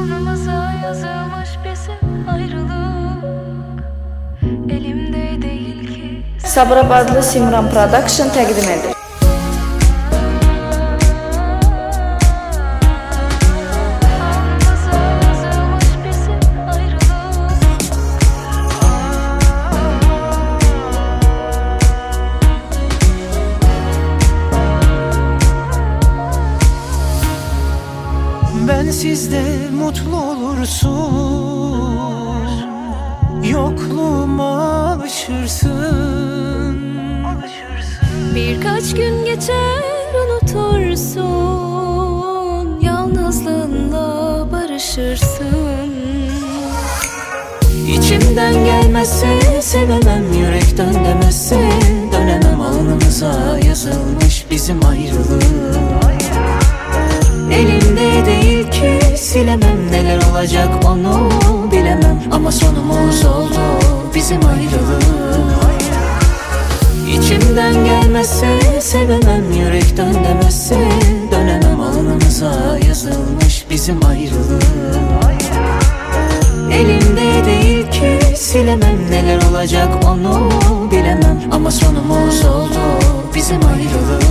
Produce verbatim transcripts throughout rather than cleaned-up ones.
Alnımıza yazılmış bizim ayrılık, elimde değil ki. Sabirabadlı Simran Production təqdim edir. Ben sizde mutlu olursun, yokluğuma alışırsın. Birkaç gün geçer unutursun, yalnızlığınla barışırsın. İçimden gelmezse sevemem, yürekten demezse dönemem. Alnımıza yazılmış bizim ayrılık, elimde değil ki silemem. Neler olacak onu bilemem, ama sonumuz oldu bizim ayrılık. İçimden gelmezse sevemem, yürekten demezse dönemem. Alnımıza yazılmış bizim ayrılık, elimde değil ki silemem. Neler olacak onu bilemem, ama sonumuz oldu bizim ayrılık.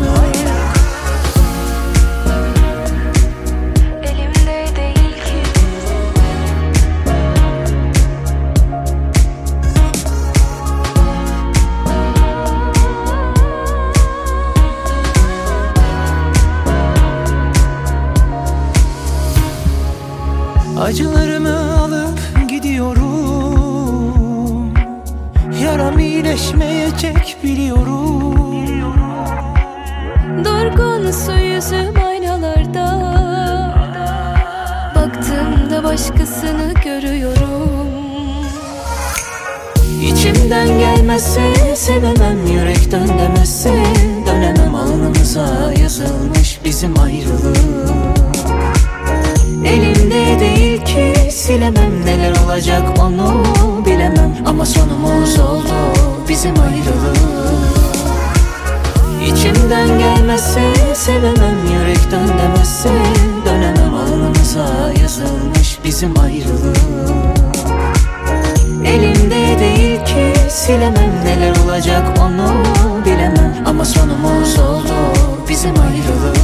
Acılarımı alıp gidiyorum, yaram iyileşmeyecek biliyorum. Durgun su yüzüm aynalarda, baktığımda başkasını görüyorum. İçimden gelmezse sevemem, yürekten demezse dönemem. Alnımıza yazılmış bizim ayrılık, elimde değil ki silemem. Neler olacak onu bilemem, ama sonumuz oldu bizim ayrılık. İçimden gelmezse sevemem, yürekten demezse dönemem. Alnımıza yazılmış bizim ayrılık, elimde değil ki silemem. Neler olacak onu bilemem, ama sonumuz oldu bizim ayrılık.